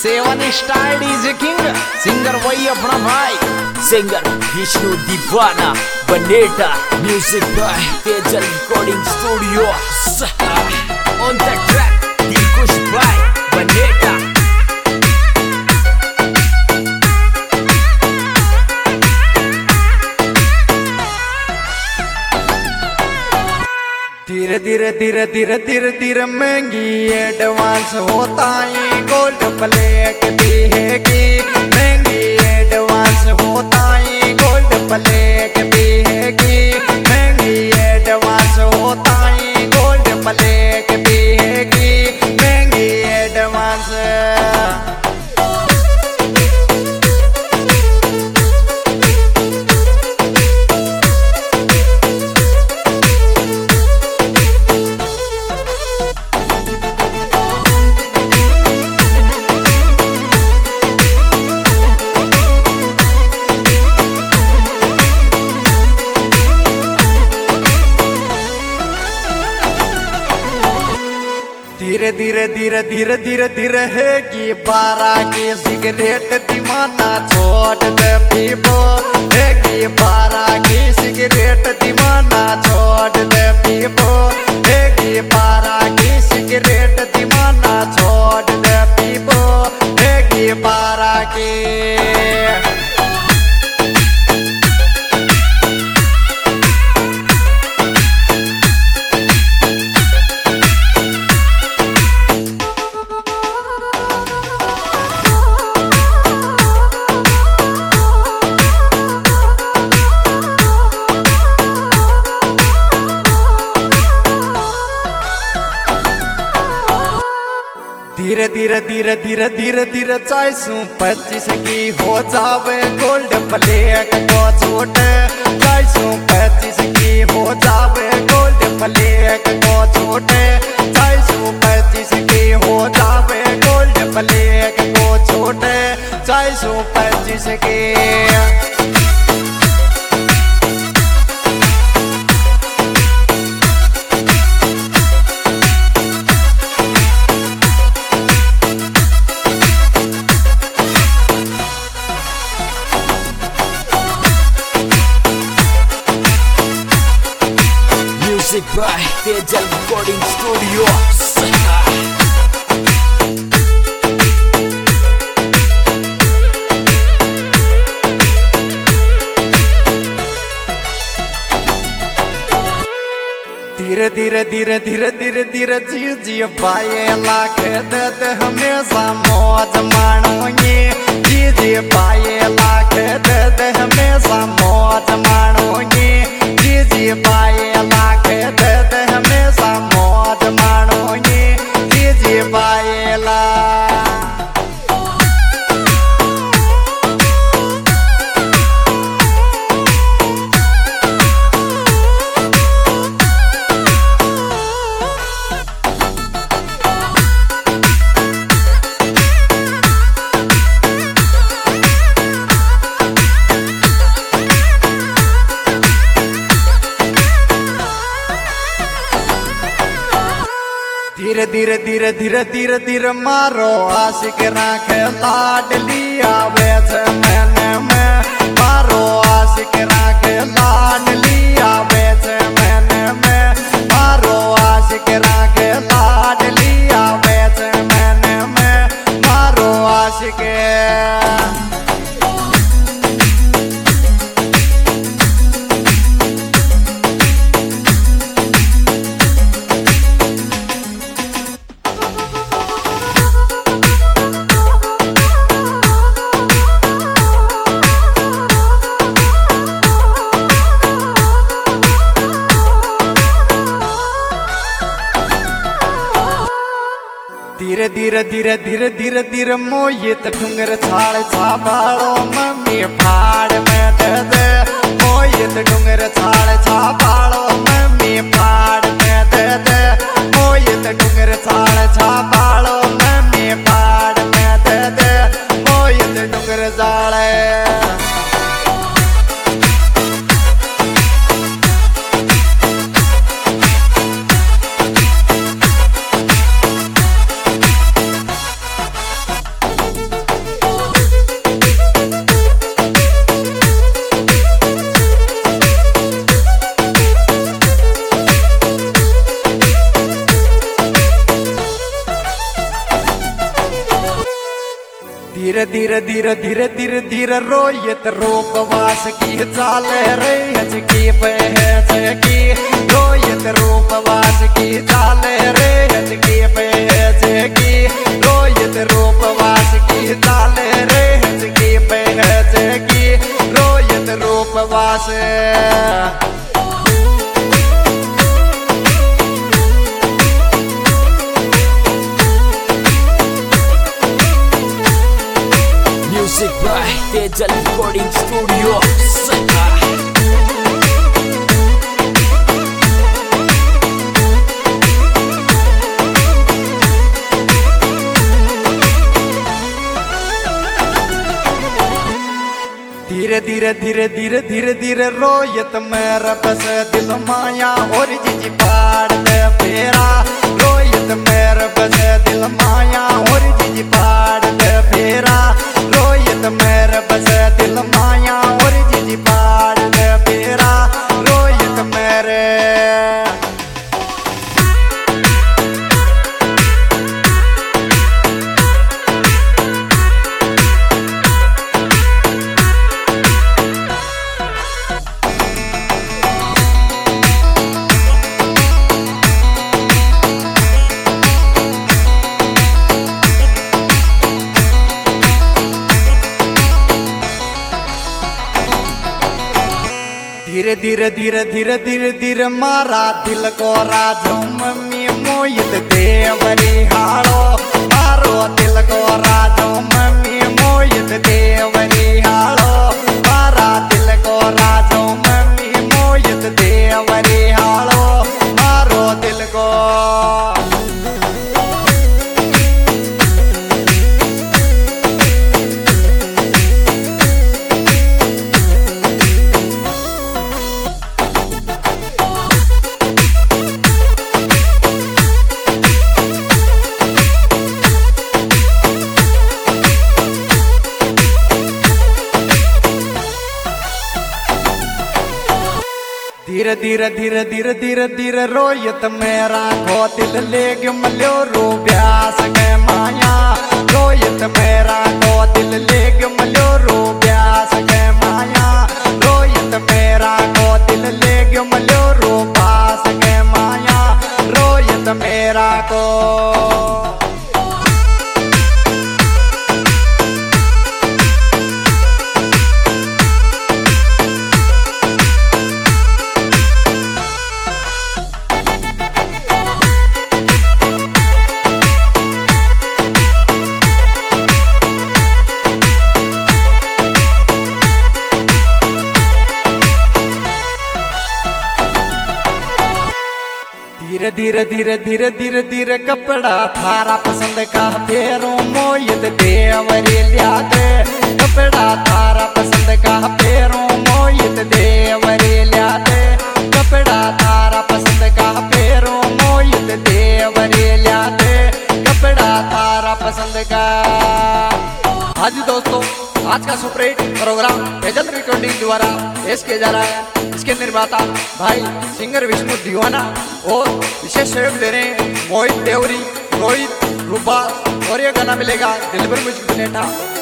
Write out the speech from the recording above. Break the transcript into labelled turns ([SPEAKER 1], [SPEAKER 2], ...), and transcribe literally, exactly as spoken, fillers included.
[SPEAKER 1] सेवन star DJ king singer वही अपना भाई
[SPEAKER 2] singer Vishnu Deewana Baneta music by Tejal recording studio on the track Dilkush by Baneta.
[SPEAKER 3] धीरे धीरे धीरे धीरे धीरे धीरे महंगी एडवांस होता है गोल्ड प्लेट देगी महंगी एडवांस होता है गोल्ड प्लेट देगी महंगी एडवांस होता है गोल्ड प्लेट देगी महंगी एडवांस। धीरे धीरे धीरे धीरे धीरे धीरे है कि बारह की सिगरेट दीवाना छोड़ दे पीबो है कि बारह की सिगरेट दीवाना छोड़ दे पीबो है कि बारह की सिगरेट दीवाना छोड़ दे पीबो है कि बारह की। धीरे धीरे धीरे धीरे धीरे धीरे चाईसू पच्चीस की हो जावे गोल्ड प्लेट को छूट चाईसू पच्चीस की हो जावे गोल्ड प्लेट को छूट चाईसू पच्चीस की हो जावे गोल्ड प्लेट को छूट चाईसू पच्चीस की।
[SPEAKER 2] Music by Tejal recording studio.
[SPEAKER 3] धीरे धीरे धीरे धीरे धीरे धीरे जी जी पाए लाख दे दे हमेशा मौज मानोगे जी जी पाए लाख दे दे हमेशा मौज मानोगे जी जी पाए लाख दे दे हमेशा मौज मानोगे जी जी पाए लाख। धीरे धीरे धीरे धीरे धीरे धीरे मारो आशिक राख लाडलिया बेच मैंने में मारो आशिक राख लाडलिया बेच मैंने में मारो आशिक राख लाडलिया बेच मैंने में मारो आशिक। धीरे धीरे धीरे धीरे धीरे धीरे मोहित डूंगर छाड़ छाबाड़ो मम्मी फाड़ में दे दे मोहित डूंगर छाड़ छाबाड़ो मम्मी फाड़ में दे दे मोहित डूंगर छाड़ छाबाड़ो मम्मी फाड़ में दे दे मोहित डूंगर छाड़े। धीरे धीरे धीरे धीरे धीरे धीरे रोयत रूपवास की चाल रे हजकी पहच की रोयत रूपवास की चाल रे हजकी पहच की रोयत रूपवास की चाल रे हजकी पहच की रोयत Rupwas.
[SPEAKER 2] Music by Tejal Recording Studio. Seka.
[SPEAKER 3] धीरे धीरे धीरे धीरे धीरे धीरे रोयत मेरा बस दिल माया और जीजी पाड़ दे फेरा रोयत मेरा बस दिल माया और जीजी पाड़ दे फेरा रोयत मेरा बस दिल माया और जीजी पाड़ दे फेरा रोयत मेरे। धीरे धीरे धीरे धीरे धीरे धीरे मारा दिल को राजो मम्मी मोहित देवरी हाड़ो मारो दिल को राजो मम्मी मोहित देवरी हाड़ो मारा दिल को राजो मम्मी मोहित देवरी हाड़ो मारो दिल को। धीरे धीरे धीरे धीरे धीरे धीरे रोयत मेरा को दिल ले गयो मल्यो रो ब्यास के माया रोयत मेरा को दिल ले गयो मल्यो रो ब्यास के माया रोयत मेरा को दिल ले गयो मल्यो रो बास के माया रोयत मेरा को। धीरे धीरे धीरे धीरे धीरे धीरे कपड़ा थारा पसंद का फेरो मोहित देवरी लिया दे कपड़ा थारा पसंद का फेरो मोहित देवरी लिया दे कपड़ा थारा पसंद का फेरो मोहित देवरी लिया दे कपड़ा थारा पसंद का। हाँ जी दोस्तों, आज का सुपरहिट प्रोग्राम तेजल रिकॉर्डिंग द्वारा पेश किया जा रहा है। इसके निर्माता भाई सिंगर विष्णु दीवाना और विशेष सहयोग दे रहे हैं मोहित देवरी, रोहित, रूपा और ये गाना मिलेगा दिलबर मुझको नेठा।